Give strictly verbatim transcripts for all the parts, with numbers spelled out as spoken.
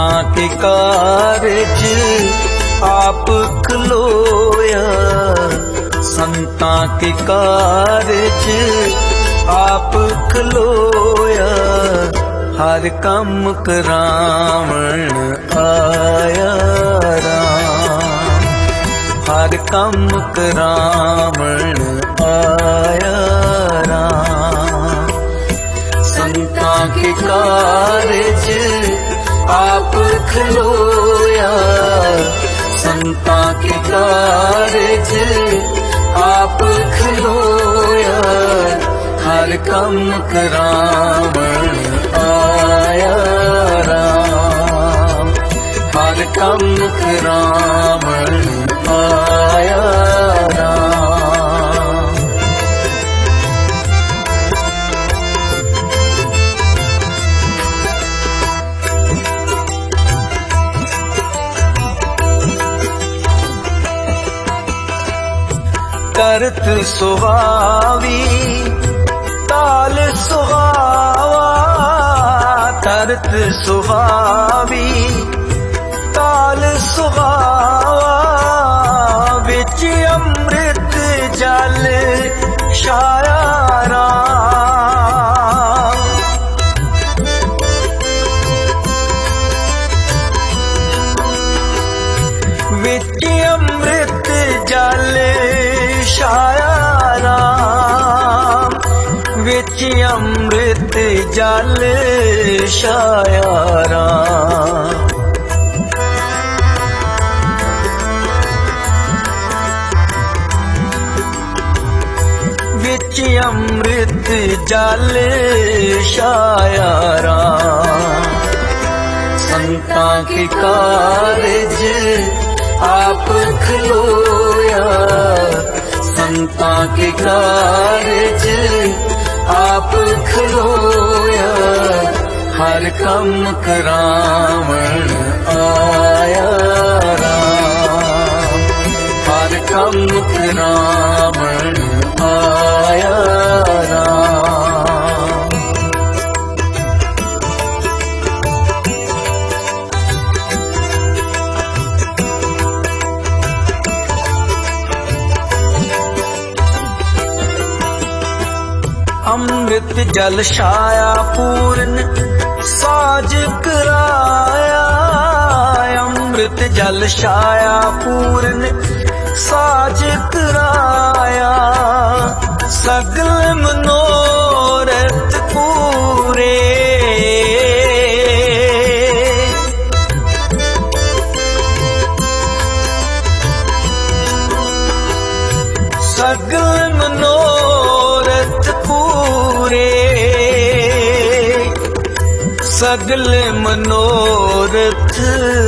संतां के कारज आप खलोया, संतां के कारज आप खलोया, हर कम करावण आया राम, हर कम करावण आया राम। संतां के कारज आप खलोया, संतां के कारज आप खलोया, हर कम करावण आया राम, हर कम करावण आया राम। करत सुहावी ताल सुहावा, करत सुहावी ताल सुहावा, विच अमृत जल छाया राम, विच अमृत जल छाया राम, विच अमृत जल छाया राम। विच अमृत जल छाया राम। संतां के कारज आप खलोया, संतां के कारज आप खलोया, हर कम करावण आया राम, हर कम करावण आया राम। अमृत जल छाया पूर्ण साज कराया, अमृत जल छाया पूर्ण साज कराया, सगल मनोरथ पूरे, सगल मनोरथ पूरे, सगल मनोरथ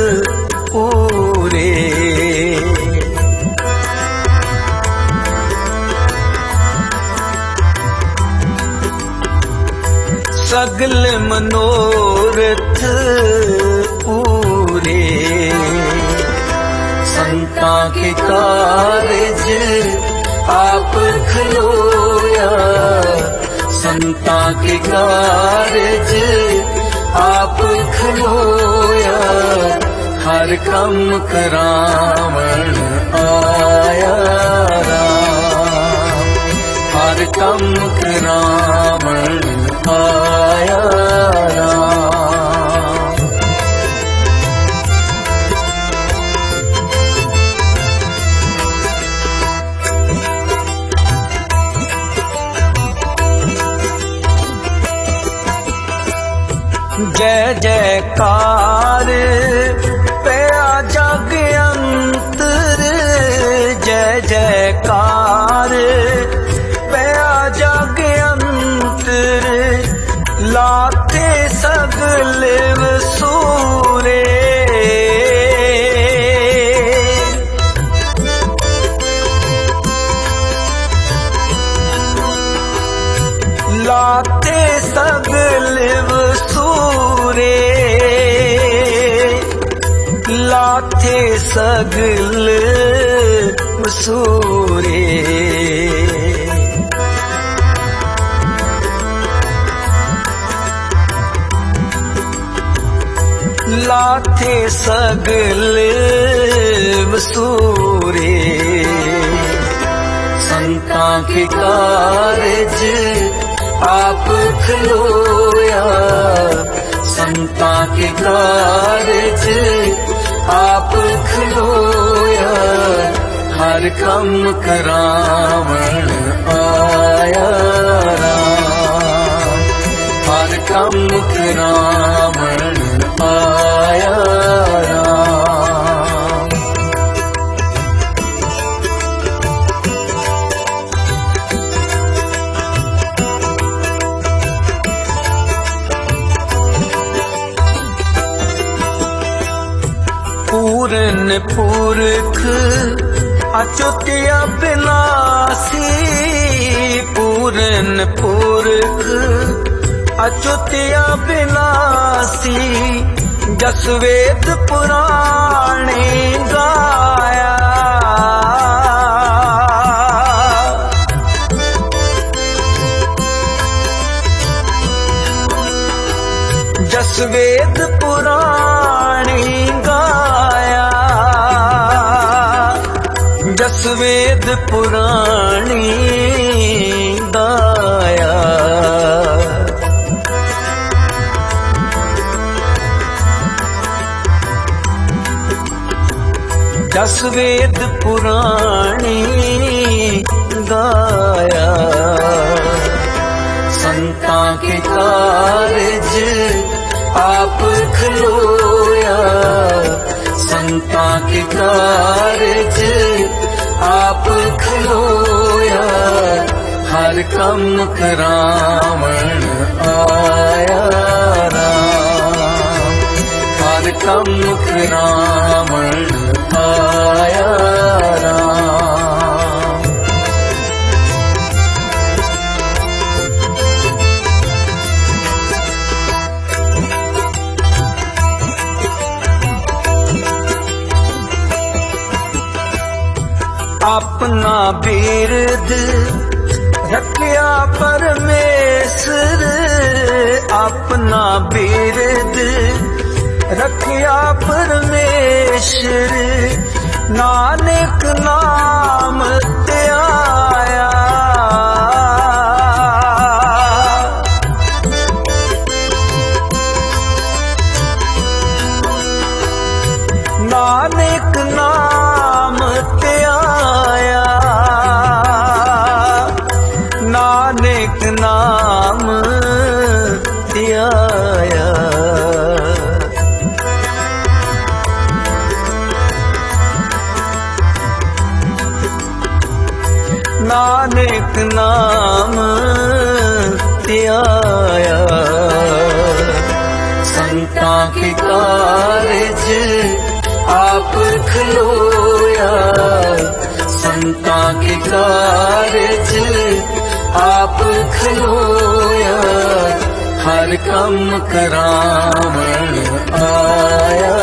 पूरे। सगल मनोरथ पूरे। संतां के कारज आप खलोया, संतां के कारज आप खलोया, हर कम करावण आया राम, हर कम करावण आया राम। जय जयकार पया जग अंतर, जय जयकार पया जग अंतर, लाथे सगल वसूरे, लाथे सगल वसूरे, लाथे सगल वसूरे। लाथे सगले वसूरे संता के कारज आप खलोया संता के कारज आप खलोया हर कम करावण आया राम हर कम करावण आया राम। पूरन पुरख अच्युत अविनाशी पूरन पुरख अच्युत अविनाशी जस वेद पुराणे गाया जस वेद पुराणे गाया जस वेद पुराणे गाया जस वेद पुराणे गाया संता के कारज आप खलोया संता के कारज आप खलोया हर कम करावण आया राम हर कम करावण आया राम। अपना बिरद रखिया परमेश्वर अपना बिरद रखिया परमेश्वर नानक नाम त्याया नानक नाम त्याया नानक नाम त्याया नानक नाम त्याया संता के कारज आप खलोया संता के कारज आप खलोया हर कम करावण आया